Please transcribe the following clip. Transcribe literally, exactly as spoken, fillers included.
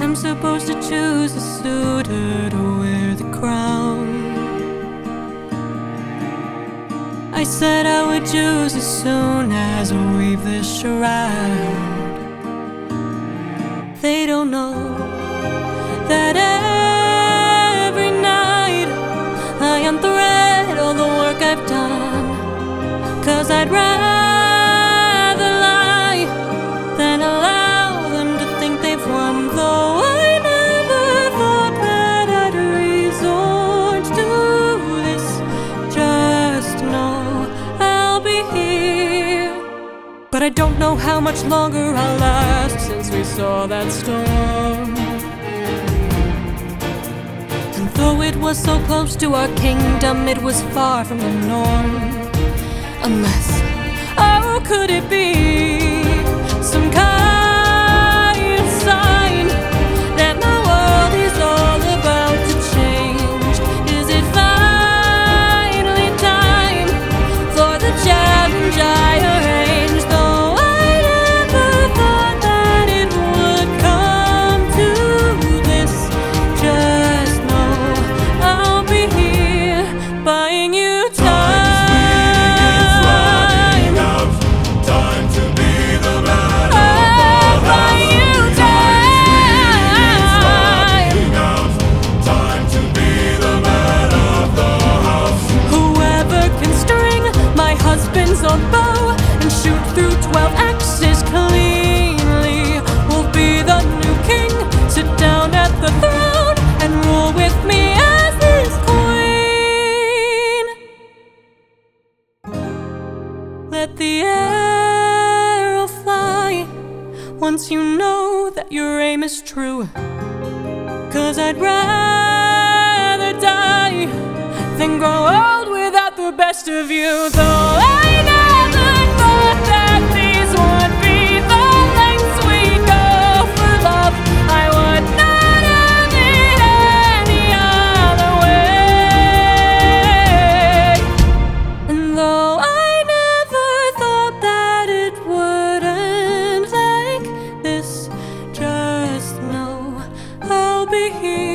I'm supposed to choose a suitor to wear the crown. I said I would choose as soon as I weave this shroud. They don't know that every night I unthread all the work I've done, 'cause I'd rather lie than allow them to think they've won. Though I never thought that I'd resort to this, just know I'll be here. But I don't know how much longer I'll last since we saw that storm. And though it was so close to our kingdom, it was far from the norm. Unless, oh, could it be some kind of sign that my world is all about to change? Is it finally time for the challenge I arranged? Though I never thought that it would come to this, just know I'll be here buying you time. On bow and shoot through twelve axes cleanly will be the new king. Sit down at the throne and rule with me as his queen. Let the arrow fly once you know that your aim is true, 'cause I'd rather die than grow old without the best of you. Though I never thought that these would be the lengths we go for love, I would not have it any other way. And though I never thought that it would end like this, just know I'll be here